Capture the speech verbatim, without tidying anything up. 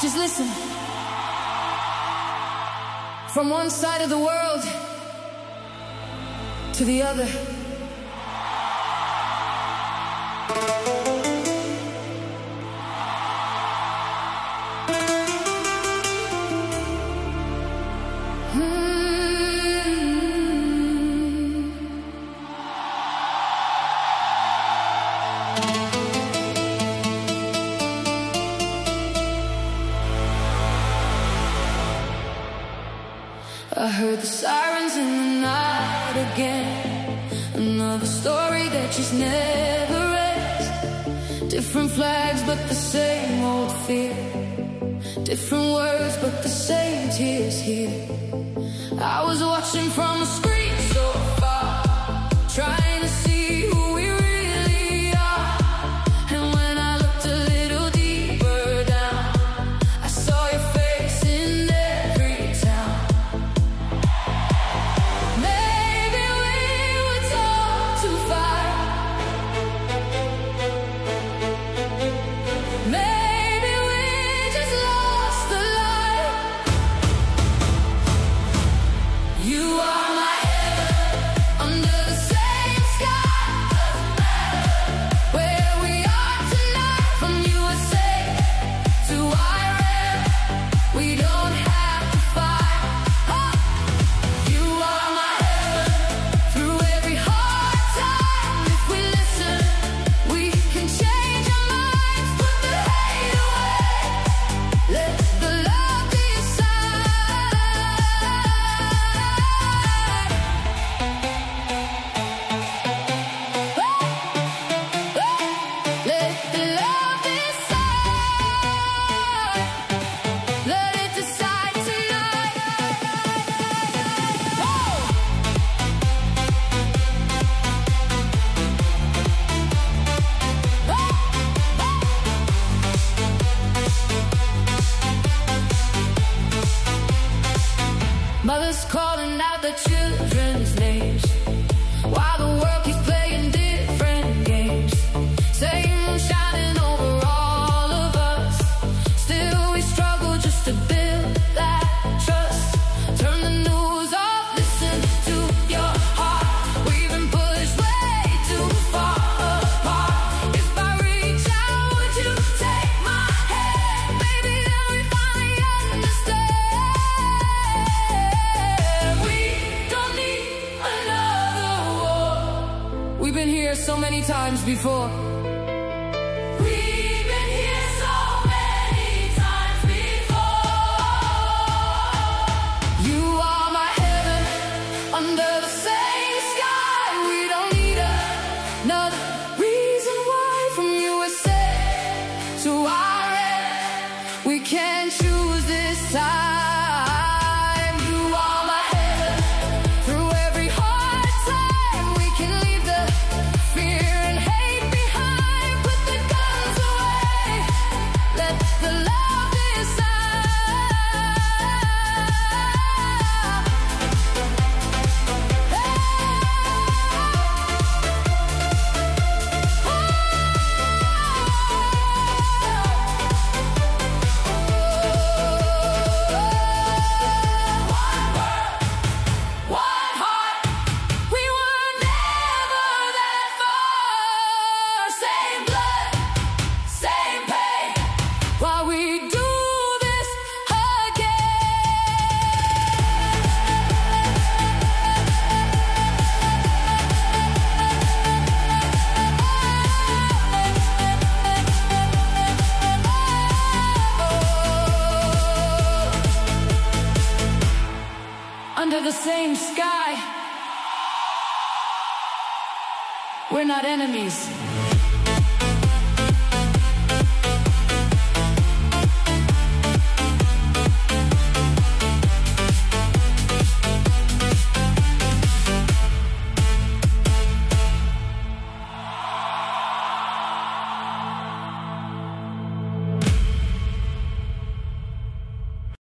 Just listen. From one side of the world to the other. I heard the sirens in the night again. Another story that just never ends. Different flags but the same old fear. Different words but the same tears here. I was watching from a screen so far, trying to see who we really are. And when I looked a little deeper down, I saw your face in every town. Maybe we were taught to fight. Maybe we just lost the light. You are my heaven under the same sky. Doesn't matter where we are tonight. From U S A to Iran, we don't have to fight. Oh, you are my heaven through every hard time. If we listen, we can change our minds. Put the hate away. Let the love decide. Let the love decide. Let it decide tonight. Whoa! Mothers calling out their children's names while the world keeps playing different games. Same shining over all of us. Still we struggle just to build that trust. Turn the news off, listen to your heart. We've been pushed way too far apart. If I reach out, would you take my hand? Maybe then we finally understand. We don't need another war. We've been here so many times before. We've been here so many times before. You are my heaven under the same sky. We don't need another reason why. From U S A to Iran, we can choose this time. You are my heaven through every hard time. We can leave the fear and hate behind. Put the guns away. Let the love decide. One heart, we were never that far. Same blood, same pain. While we do this again. Under the same sky, we're not enemies.